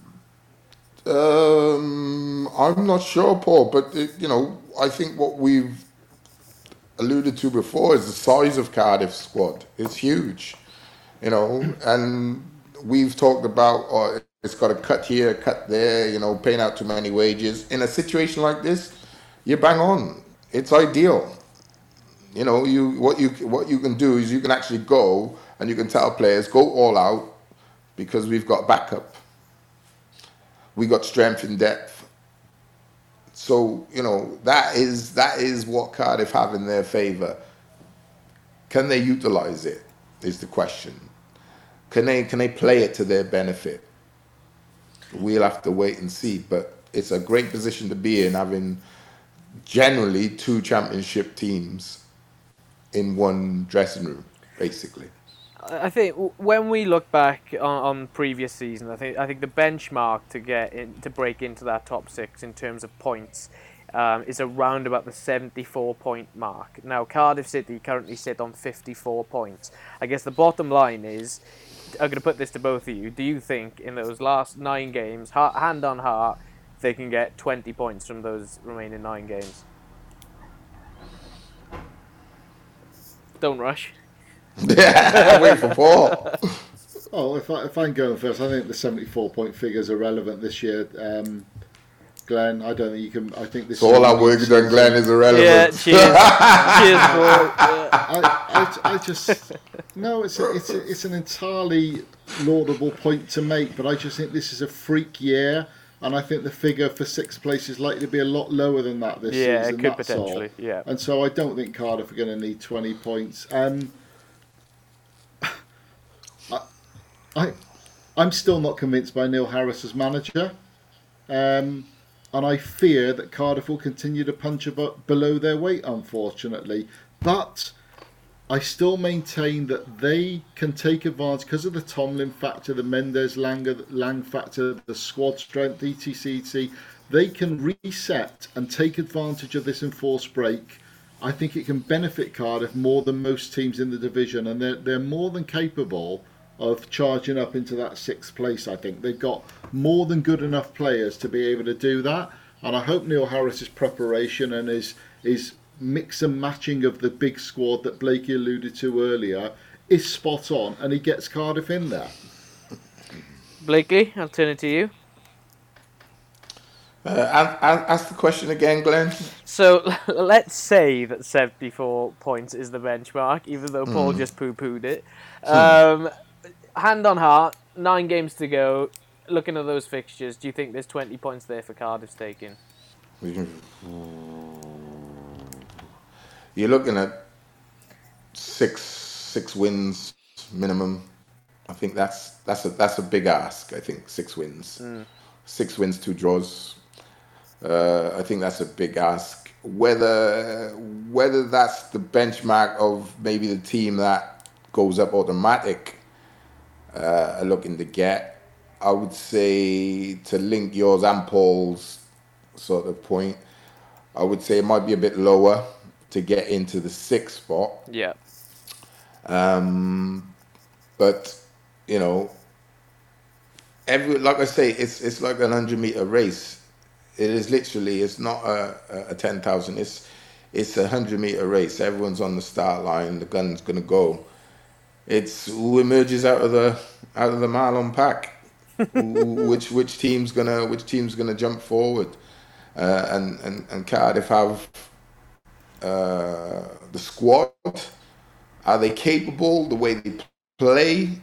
Um, I'm not sure, Paul, but it, you know, I think what we've alluded to before is the size of Cardiff's squad. It's huge, you know, and we've talked about oh, it's got a cut here, cut there, you know, paying out too many wages. In a situation like this, you bang on. It's ideal. You know, you what you what you can do is you can actually go. And you can tell players, go all out because we've got backup. We got strength in depth. So, you know, that is that is what Cardiff have in their favour. Can they utilise it, is the question. Can they can they play it to their benefit? We'll have to wait and see. But it's a great position to be in, having generally two championship teams in one dressing room, basically. I think when we look back on, on previous seasons, I think I think the benchmark to get in, to break into that top six in terms of points um, is around about the seventy-four point mark. Now Cardiff City currently sit on fifty-four points. I guess the bottom line is, I'm going to put this to both of you. Do you think in those last nine games, heart, hand on heart, they can get twenty points from those remaining nine games? Don't rush. Yeah, wait for Paul. Oh, if, I, if I'm going first, I think the seventy-four point figures are relevant this year. Um, Glenn, I don't think you can. I think this. So all our work done, Glenn, is irrelevant. Yeah, cheers, cheers, Paul. Yeah. I, I, I just no. It's a, it's a, it's an entirely laudable point to make, but I just think this is a freak year, and I think the figure for sixth place is likely to be a lot lower than that this yeah, season. Yeah, it could that's potentially. all. Yeah, and so I don't think Cardiff are going to need twenty points. Um, I, I'm still not convinced by Neil Harris as manager, um, and I fear that Cardiff will continue to punch above, below their weight, unfortunately. But I still maintain that they can take advantage because of the Tomlin factor, the Mendes Lang, Lang factor, the squad strength, et cetera, et cetera. They can reset and take advantage of this enforced break. I think it can benefit Cardiff more than most teams in the division, and they're they're more than capable of charging up into that sixth place. I think they've got more than good enough players to be able to do that, and I hope Neil Harris's preparation and his his mix and matching of the big squad that Blakey alluded to earlier is spot on, and he gets Cardiff in there. Blakey, I'll turn it to you. Uh, ask the question again, Glenn. So let's say that seventy-four points is the benchmark, even though Paul mm. just poo-pooed it. Um, hand on heart, nine games to go. Looking at those fixtures, do you think there's twenty points there for Cardiff's taking? You're looking at six six wins minimum. I think that's that's a that's a big ask. I think six wins, mm. six wins, two draws. Uh, I think that's a big ask. Whether whether that's the benchmark of maybe the team that goes up automatic, uh, are looking to get. I would say, to link yours and Paul's sort of point, I would say it might be a bit lower to get into the sixth spot. Yeah. Um, but you know, every like I say, it's it's like an hundred meter race. It is literally. It's not a, a ten thousand. It's it's a hundred meter race. Everyone's on the start line. The gun's gonna go. It's who emerges out of the out of the Marlon pack. which which team's gonna which team's gonna jump forward? uh, and, and and Cardiff have uh, the squad. Are they capable? The way they play,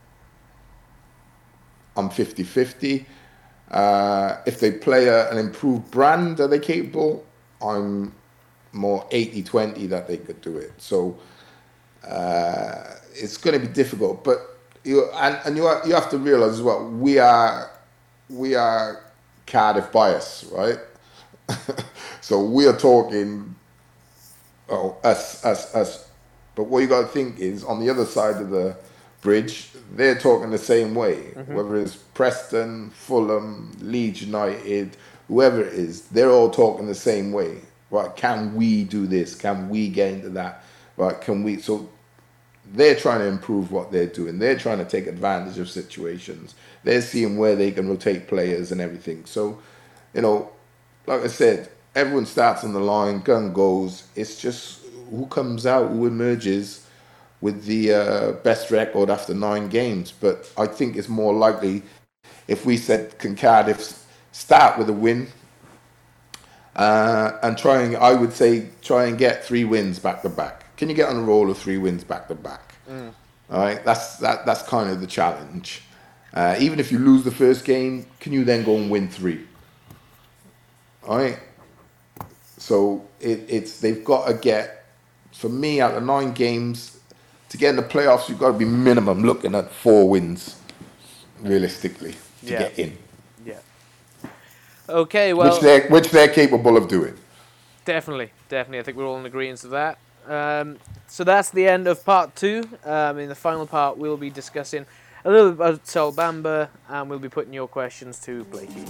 I'm fifty-fifty. Uh, if they play a, an improved brand, are they capable? I'm more eighty-twenty that they could do it. So uh, it's going to be difficult. But you and, and you are, you have to realize as well, we are we are Cardiff bias, right? So we are talking, oh, us, us, us. But what you got to think is, on the other side of the bridge, they're talking the same way. Mm-hmm. Whether it's Preston, Fulham, Leeds United, whoever it is, they're all talking the same way. Right? Can we do this? Can we get into that? Right? Can we? So they're trying to improve what they're doing. They're trying to take advantage of situations. They're seeing where they can rotate players and everything. So, you know, like I said, everyone starts on the line, gun goes. It's just who comes out, who emerges with the uh, best record after nine games. But I think it's more likely if we said, can Cardiff start with a win uh, and try and, I would say, try and get three wins back to back. Can you get on a roll of three wins back to back? Mm. All right, that's that. That's kind of the challenge. Uh, even if you lose the first game, can you then go and win three? All right. So it, it's they've got to get, for me, out of nine games, to get in the playoffs, you've got to be minimum looking at four wins, realistically, to yeah. get in. Yeah. Okay, well, which they're which they're capable of doing. Definitely, definitely. I think we're all in agreement with that. Um, so that's the end of part two. Um, in the final part, we'll be discussing a little bit about Sol Bamba, and we'll be putting your questions to Blakey.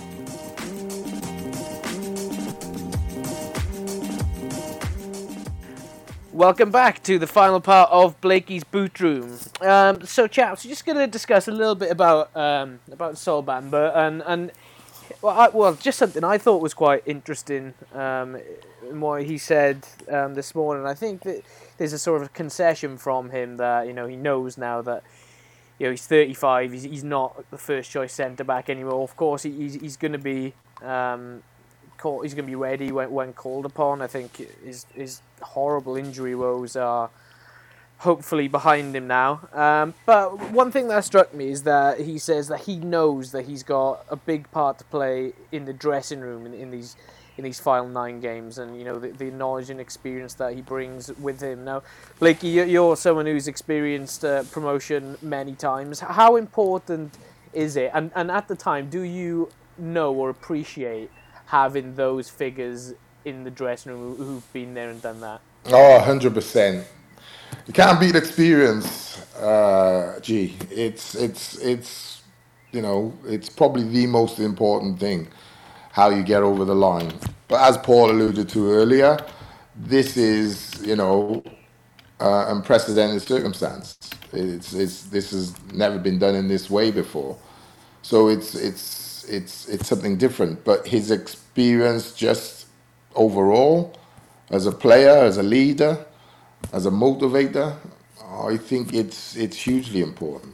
Welcome back to the final part of Blakey's Boot Room. Um, so, chaps, we're just going to discuss a little bit about um, about Sol Bamba, and and well, I, well, just something I thought was quite interesting um, in what he said um, this morning. I think that there's a sort of concession from him that, you know, he knows now that, you know, he's thirty-five. He's he's not the first choice centre back anymore. Of course, he, he's he's going to be. Um, Call, he's going to be ready when, when called upon. I think his his horrible injury woes are hopefully behind him now. Um, but one thing that struck me is that he says that he knows that he's got a big part to play in the dressing room in, in these in these final nine games, and you know the, the knowledge and experience that he brings with him. Now, Blakey, you're someone who's experienced uh, promotion many times. How important is it? And and at the time, do you know or appreciate having those figures in the dressing room who've been there and done that? Oh, one hundred percent. You can't beat experience, uh, G. It's, it's, it's, you know, it's probably the most important thing, how you get over the line. But as Paul alluded to earlier, this is, you know, uh, unprecedented circumstance. It's, it's, this has never been done in this way before. So it's, it's, It's it's something different, but his experience just overall, as a player, as a leader, as a motivator, I think it's it's hugely important.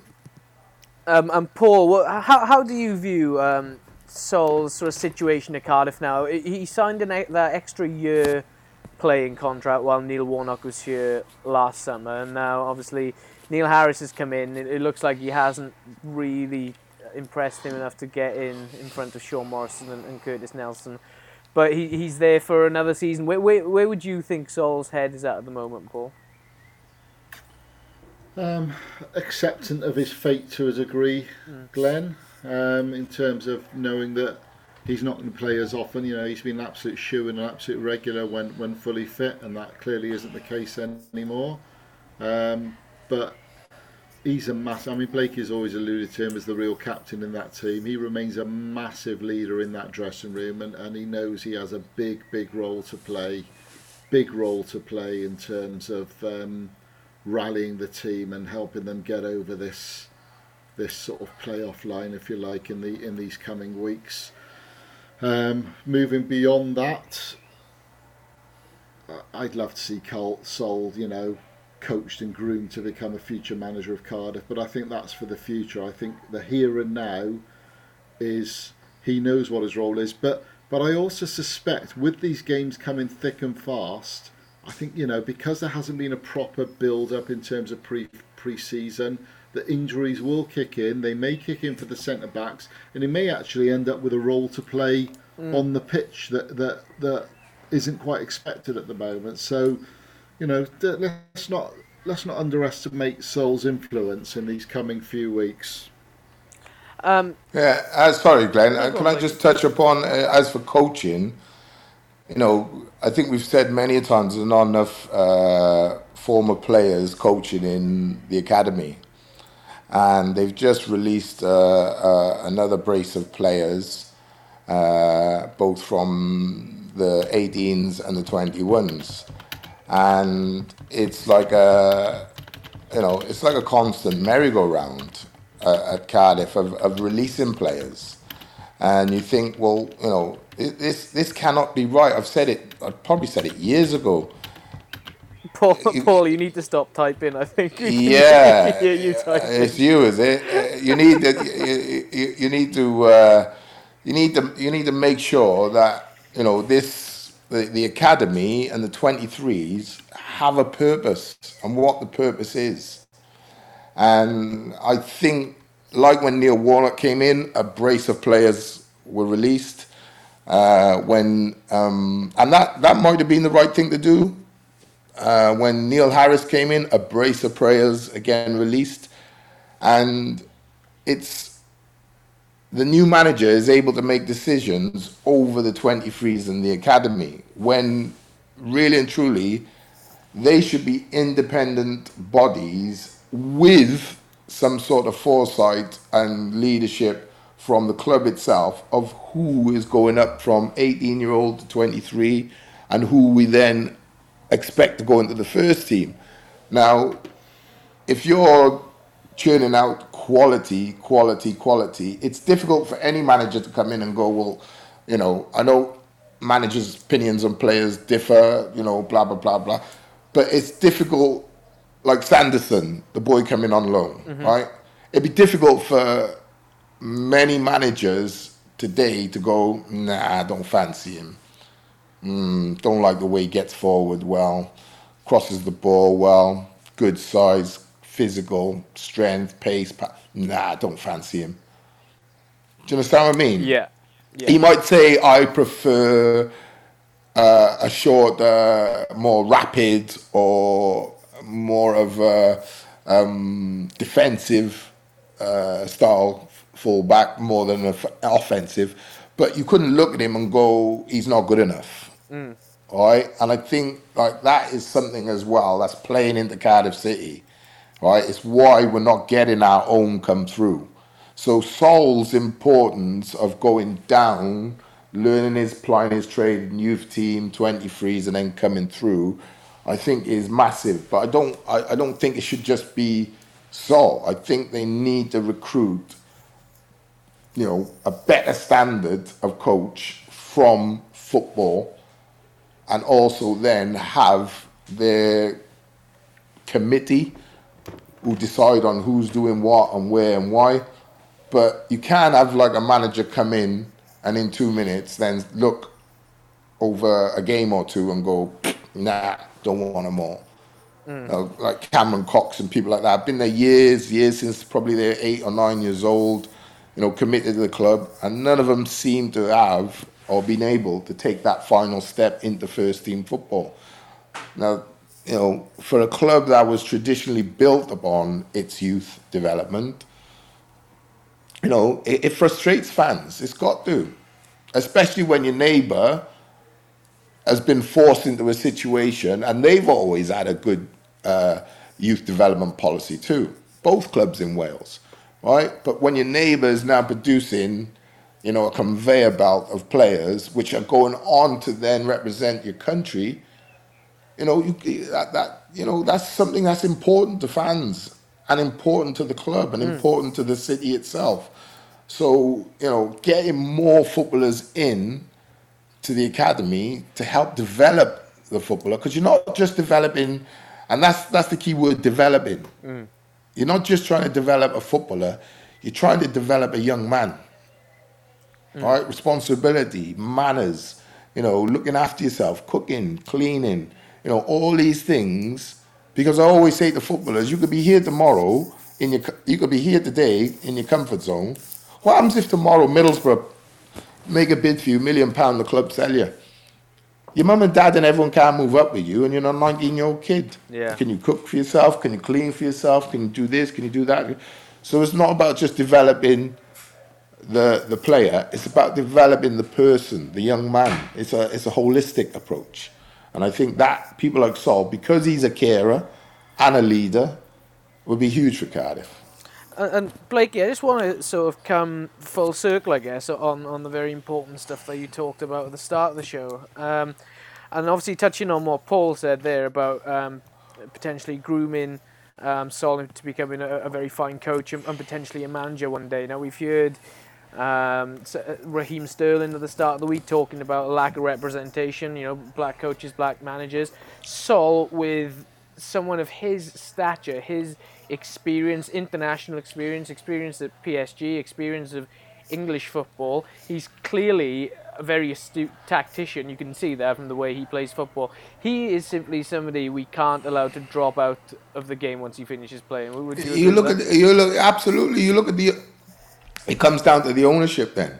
Um, and Paul, how how do you view um, Sol's sort of situation at Cardiff now? He signed an, that extra year playing contract while Neil Warnock was here last summer, and now obviously Neil Harris has come in. It, it looks like he hasn't really impressed him enough to get in in front of Sean Morrison and, and Curtis Nelson, but he he's there for another season. Where, where where would you think Sol's head is at at the moment, Paul? Um, acceptant of his fate to a degree, mm. Glenn. Um, in terms of knowing that he's not going to play as often. You know, he's been an absolute shoe and an absolute regular when when fully fit, and that clearly isn't the case anymore. Um, but he's a massive. I mean, Blake has always alluded to him as the real captain in that team. He remains a massive leader in that dressing room, and, and he knows he has a big, big role to play. Big role to play in terms of um, rallying the team and helping them get over this this sort of playoff line, if you like, in the in these coming weeks. Um, moving beyond that, I'd love to see Cole Sol, you know, coached and groomed to become a future manager of Cardiff, but I think that's for the future. I think the here and now is he knows what his role is, but But I also suspect with these games coming thick and fast, I think, you know, because there hasn't been a proper build-up in terms of pre, pre-season, the injuries will kick in. They may kick in for the centre-backs, and it may actually end up with a role to play mm. on the pitch that, that, that isn't quite expected at the moment. So, you know, let's not let's not underestimate Sol's influence in these coming few weeks. Um, yeah, uh, sorry, Glenn. Uh, can I just touch upon, uh, as for coaching, you know, I think we've said many times there's not enough uh, former players coaching in the academy. And they've just released uh, uh, another brace of players, uh, both from the eighteens and the twenty-ones. And it's like a, you know, it's like a constant merry-go-round uh, at Cardiff of, of releasing players. And you think, well, you know, it, this this cannot be right. I've said it, I probably said it years ago. Paul, Paul, you need to stop typing, I think. Yeah, you, you it's you, is it? You need to, you, you, you need to, uh, you need to, you need to make sure that, you know, this, the, the academy and the twenty-threes have a purpose and what the purpose is. And I think, like when Neil Warnock came in, a brace of players were released. Uh, when um, and that that might have been the right thing to do. Uh, when Neil Harris came in, a brace of players again released, and it's the new manager is able to make decisions over the twenty-threes in the academy when really and truly they should be independent bodies with some sort of foresight and leadership from the club itself of who is going up from eighteen year old to twenty-three and who we then expect to go into the first team. Now, if you're churning out quality, quality, quality, it's difficult for any manager to come in and go, well, you know, I know managers' opinions on players differ, you know, blah, blah, blah, blah. But it's difficult, like Sanderson, the boy coming on loan, mm-hmm. right? It'd be difficult for many managers today to go, nah, I don't fancy him. Mm, don't like the way he gets forward well, crosses the ball well, good size, physical, strength, pace. Pa- nah, I don't fancy him. Do you understand what I mean? Yeah. yeah. He might say, I prefer uh, a short, uh, more rapid or more of a um, defensive uh, style fullback more than an offensive. But you couldn't look at him and go, he's not good enough. Mm. All right, and I think like that is something as well that's playing into Cardiff City. Right, it's why we're not getting our own come through. So Sol's importance of going down, learning his plying his trade in youth team, twenty-threes, and then coming through, I think is massive. But I don't, I, I don't think it should just be Sol. I think they need to recruit, you know, a better standard of coach from football. And also then have their committee who decide on who's doing what and where and why. But you can't have like a manager come in and in two minutes then look over a game or two and go, nah, don't want them all. Mm. Uh, like Cameron Cox and people like that. I've been there years, years since probably they're eight or nine years old, you know, committed to the club. And none of them seem to have or been able to take that final step into first team football. Now, you know, for a club that was traditionally built upon its youth development, you know, it, it frustrates fans. It's got to. Especially when your neighbour has been forced into a situation, and they've always had a good uh, youth development policy too. Both clubs in Wales, right? But when your neighbour is now producing, you know, a conveyor belt of players which are going on to then represent your country, you know, you, that, that you know that's something that's important to fans and important to the club and mm. important to the city itself. So, you know, getting more footballers in to the academy to help develop the footballer, because you're not just developing, and that's that's the key word, developing. Mm. You're not just trying to develop a footballer, you're trying to develop a young man. mm. right? Responsibility, manners, you know, looking after yourself, cooking, cleaning, you know, all these things. Because I always say to footballers, you could be here tomorrow, in your, you could be here today in your comfort zone. What happens if tomorrow Middlesbrough make a bid for you, million pound, the club sell you? Your mum and dad and everyone can't move up with you, and you're a nineteen-year-old kid. Yeah. Can you cook for yourself? Can you clean for yourself? Can you do this? Can you do that? So it's not about just developing the the player. It's about developing the person, the young man. It's a it's a holistic approach. And I think that people like Sol, because he's a carer and a leader, would be huge for Cardiff. And, and Blakey, I just want to sort of come full circle, I guess, on, on the very important stuff that you talked about at the start of the show. Um, and obviously touching on what Paul said there about um, potentially grooming um, Sol into becoming a, a very fine coach and, and potentially a manager one day. Now, we've heard um, Raheem Sterling at the start of the week talking about a lack of representation, you know, black coaches, black managers. Sol, with someone of his stature, his experience, international experience, experience at P S G, experience of English football. He's clearly a very astute tactician. You can see that from the way he plays football. He is simply somebody we can't allow to drop out of the game once he finishes playing. Would you you look at the, you look absolutely. You look at the. It comes down to the ownership then.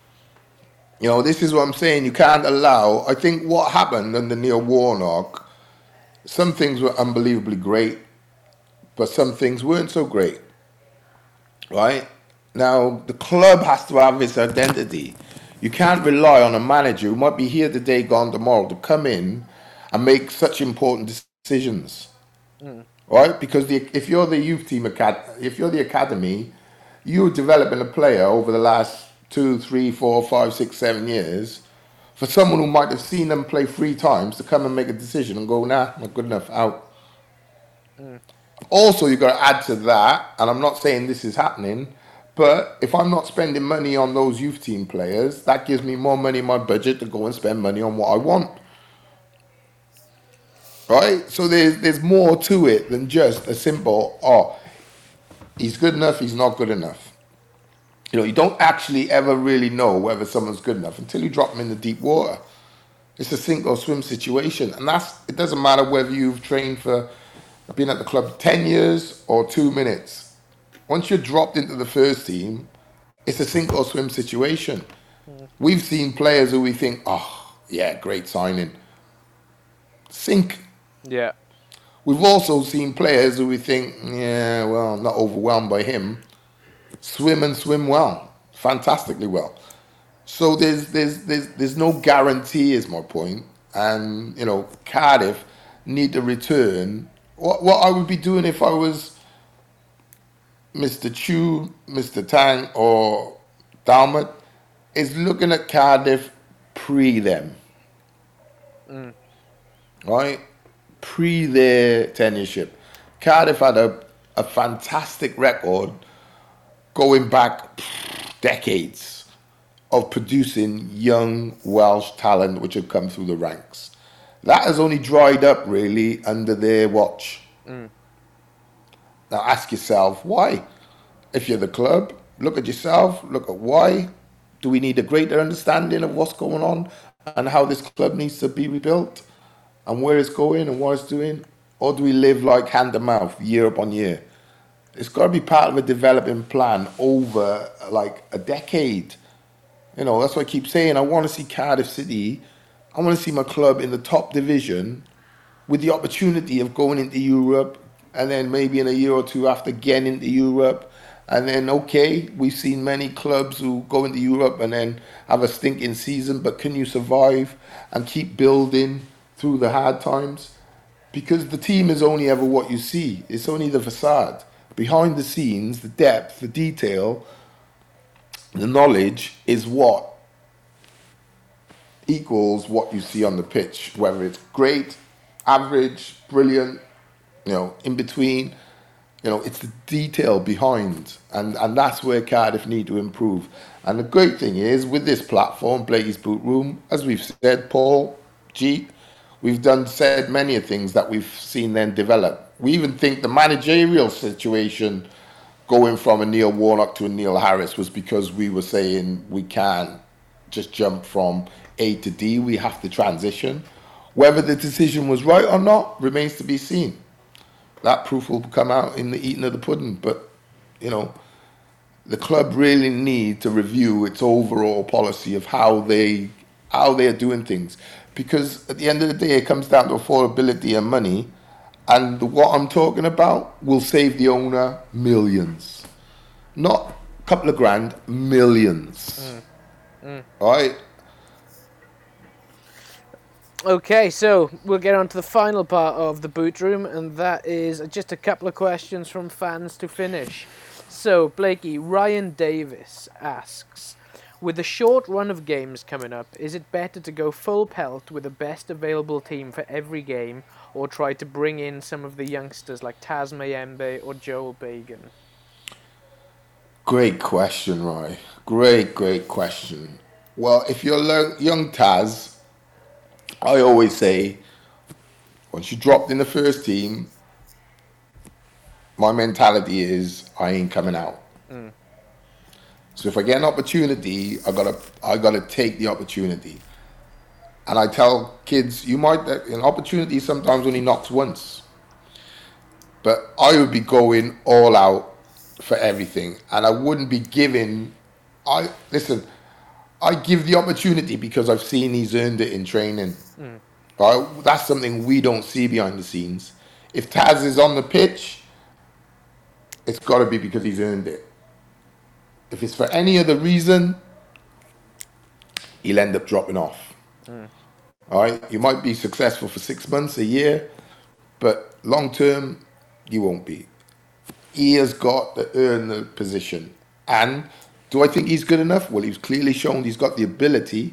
You know, this is what I'm saying. You can't allow. I think what happened under Neil Warnock, some things were unbelievably great, but some things weren't so great, right? Now, the club has to have its identity. You can't rely on a manager who might be here today, gone tomorrow, to come in and make such important decisions, mm. right? Because the, if you're the youth team, if you're the academy, you're developing a player over the last two, three, four, five, six, seven years for someone who might have seen them play three times to come and make a decision and go, nah, not good enough, out. Mm. Also, you've got to add to that, and I'm not saying this is happening, but if I'm not spending money on those youth team players, that gives me more money in my budget to go and spend money on what I want. Right? So there's, there's more to it than just a simple, oh, he's good enough, he's not good enough. You know, you don't actually ever really know whether someone's good enough until you drop them in the deep water. It's a sink or swim situation, and that's it doesn't matter whether you've trained for I've been at the club ten years or two minutes. Once you're dropped into the first team, it's a sink or swim situation. Mm. We've seen players who we think, oh, yeah, great signing. Sink. Yeah. We've also seen players who we think, yeah, well, not overwhelmed by him. Swim and swim well. Fantastically well. So there's there's there's there's no guarantee is my point. And, you know, Cardiff need to return. What what I would be doing if I was Mister Chu, Mister Tang, or Dalmut is looking at Cardiff pre them. Mm. Right? Pre their tenureship. Cardiff had a, a fantastic record going back decades of producing young Welsh talent which have come through the ranks. That has only dried up, really, under their watch. Mm. Now, ask yourself, why? If you're the club, look at yourself, look at why. Do we need a greater understanding of what's going on and how this club needs to be rebuilt and where it's going and what it's doing? Or do we live like hand to mouth, year upon year? It's got to be part of a developing plan over, like, a decade. You know, that's what I keep saying. I want to see Cardiff City... I want to see my club in the top division with the opportunity of going into Europe and then maybe in a year or two after getting into Europe. And then, okay, we've seen many clubs who go into Europe and then have a stinking season, but can you survive and keep building through the hard times? Because the team is only ever what you see. It's only the facade. Behind the scenes, the depth, the detail, the knowledge is what equals what you see on the pitch, whether it's great, average, brilliant, you know, in between. You know, it's the detail behind, and, and that's where Cardiff need to improve. And the great thing is, with this platform, Blakey's Boot Room, as we've said, Paul, G, we've done said many things that we've seen them develop. We even think the managerial situation going from a Neil Warnock to a Neil Harris was because we were saying we can't just jump from A to D. We have to transition. Whether the decision was right or not remains to be seen. That proof will come out in the eating of the pudding. But, you know, the club really need to review its overall policy of how they how they are doing things. Because at the end of the day, it comes down to affordability and money. And what I'm talking about will save the owner millions. Not a couple of grand, millions. Mm. Mm. All right? Okay, so we'll get on to the final part of the boot room, and that is just a couple of questions from fans to finish. So, Blakey, Ryan Davis asks, with the short run of games coming up, is it better to go full pelt with the best available team for every game, or try to bring in some of the youngsters like Taz Mayembe or Joel Bagan? Great question, Roy. Great, great question. Well, if you're young Taz, I always say, once you dropped in the first team, my mentality is I ain't coming out. Mm. So if I get an opportunity, I gotta I gotta take the opportunity. And I tell kids, you might an opportunity sometimes only knocks once, but I would be going all out for everything, and I wouldn't be giving. I listen. I give the opportunity because I've seen he's earned it in training. Mm. Right? That's something we don't see behind the scenes. If Taz is on the pitch, it's got to be because he's earned it. If it's for any other reason, he'll end up dropping off. Mm. All right? You might be successful for six months, a year, but long term, you won't be. He has got to earn the position. And do I think he's good enough? Well, he's clearly shown he's got the ability.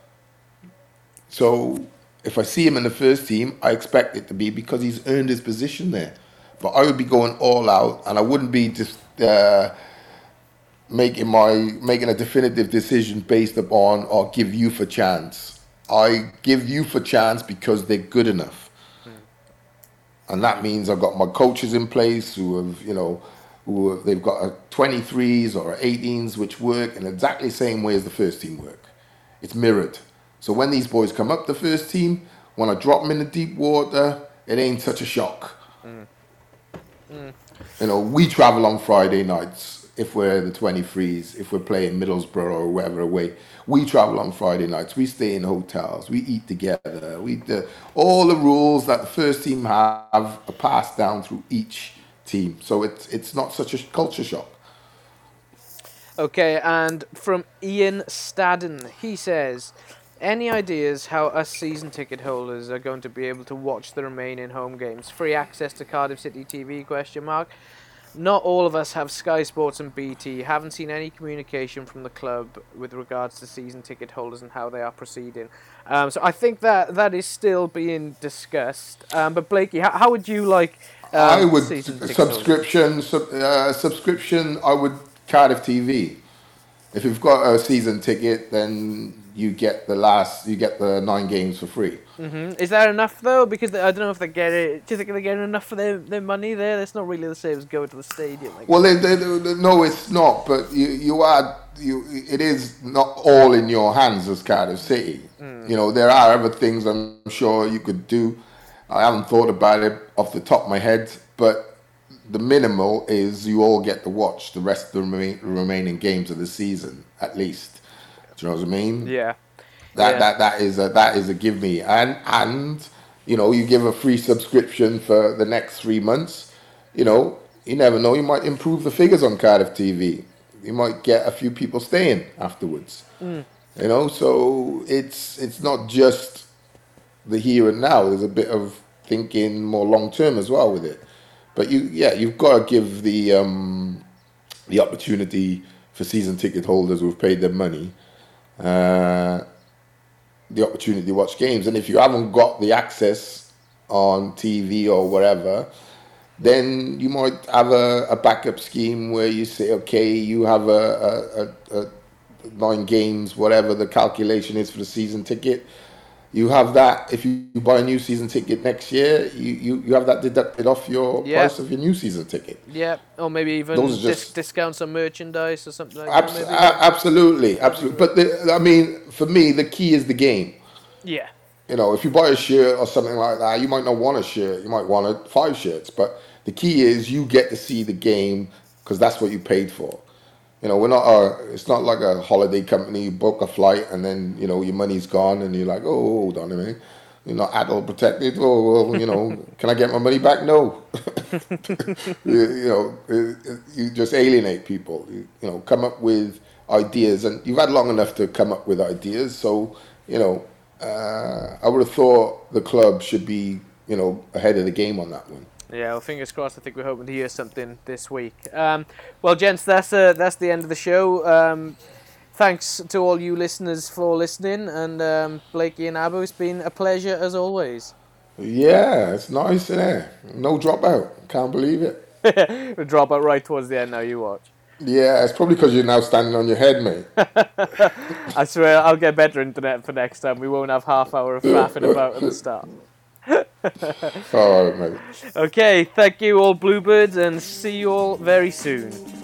So if I see him in the first team, I expect it to be because he's earned his position there. But I would be going all out, and I wouldn't be just uh, making my making a definitive decision based upon or give youth a chance. I give youth a chance because they're good enough. Mm. And that means I've got my coaches in place who have, you know, who they've got a twenty-threes or eighteens which work in exactly the same way as the first team work. It's mirrored. So when these boys come up the first team, when I drop them in the deep water, it ain't such a shock. Mm. Mm. You know, we travel on Friday nights if we're the twenty-threes, if we're playing Middlesbrough or wherever away. We travel on Friday nights. We stay in hotels. We eat together. We do, all the rules that the first team have are passed down through each team, so it's it's not such a culture shock. Okay, and from Ian Stadden, he says, any ideas how us season ticket holders are going to be able to watch the remaining home games? Free access to Cardiff City T V, question mark. Not all of us have Sky Sports and B T. Haven't seen any communication from the club with regards to season ticket holders and how they are proceeding. Um, so I think that that is still being discussed. Um, but Blakey, how, how would you like um, I would subscription sub, uh, subscription. I would Cardiff T V. If you've got a season ticket, then you get the last, you get the nine games for free. Mm-hmm. Is that enough though? Because they, I don't know if they get it. Do you think they're getting enough for their, their money there? That's not really the same as going to the stadium. Like well, they, they, they, no, it's not. But you, you are, you. It is not all in your hands as Cardiff City. Mm. You know, there are other things I'm sure you could do. I haven't thought about it off the top of my head, but the minimal is you all get to watch the rest of the remain, remaining games of the season at least. Do you know what I mean? Yeah. That yeah. that that is a that is a give me, and and you know you give a free subscription for the next three months. You know you never know, you might improve the figures on Cardiff T V. You might get a few people staying afterwards. Mm. You know, so it's it's not just the here and now. There's a bit of thinking more long term as well with it. But you yeah you've got to give the um, the opportunity for season ticket holders who've paid their money. Uh, the opportunity to watch games, and if you haven't got the access on T V or whatever, then you might have a, a backup scheme where you say, okay, you have a, a, a, a nine games, whatever the calculation is for the season ticket. you have that. If you, you buy a new season ticket next year, you, you, you have that deducted off your Yeah. price of your new season ticket. Yeah, or maybe even Those are dis- just- discounts on merchandise or something like Abs- that. a- Maybe. absolutely, absolutely. But the, I mean, for me, the key is the game. Yeah, You know, if you buy a shirt or something like that, you might not want a shirt. You might want a, five shirts. But the key is you get to see the game because that's what you paid for. You know, we're not a, it's not like a holiday company. You book a flight and then, you know, your money's gone and you're like, oh, hold on a minute. You're not adult protected. Oh, well, you know, can I get my money back? No. you, you know, it, it, you just alienate people. You, you know, come up with ideas. And you've had long enough to come up with ideas. So, you know, uh, I would have thought the club should be, you know, ahead of the game on that one. yeah. Well, fingers crossed. I think we're hoping to hear something this week. Um, well, gents, that's uh, that's the end of the show. Um, thanks to all you listeners for listening, and um, Blakey and Abbo, it's been a pleasure as always. Yeah, it's nice, isn't it? No dropout. Can't believe it. We'll drop out right towards the end. Now you watch. Yeah, it's probably because you're now standing on your head, mate. I swear I'll get better internet for next time. We won't have half hour of faffing about at the start. All right, mate. Okay, thank you all Bluebirds, and see you all very soon.